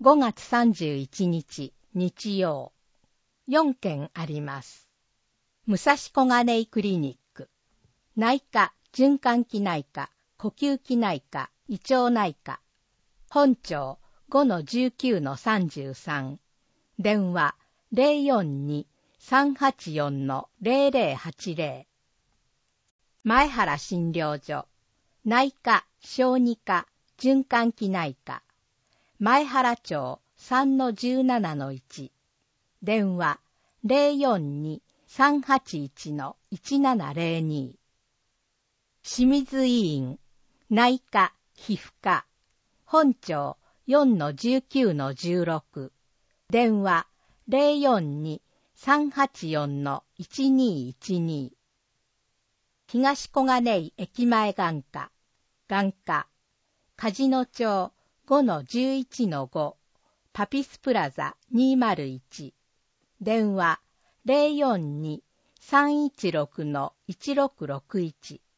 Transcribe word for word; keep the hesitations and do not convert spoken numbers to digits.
ごがつさんじゅういちにち日曜、よんけんあります。武蔵小金井クリニック、内科、循環器内科、呼吸器内科、胃腸内科、本庁 ごのじゅうきゅうのさんじゅうさん、電話 ゼロよんに さんはちよん の ゼロゼロはちゼロ、前原診療所、内科、小児科、循環器内科、前原町 さんのじゅうななのいち、電話 ゼロよんに さんはちいち の いちななゼロに、清水医院、内科、皮膚科、本庁 よんのじゅうきゅうのじゅうろく、電話 ゼロよんに さんはちよん の いちにいちに、東小金井駅前眼科、眼科、梶野町 ごのじゅういちのご、パピスプラザにまるいち、電話 ゼロよんに さんいちろくのいちろくろくいち、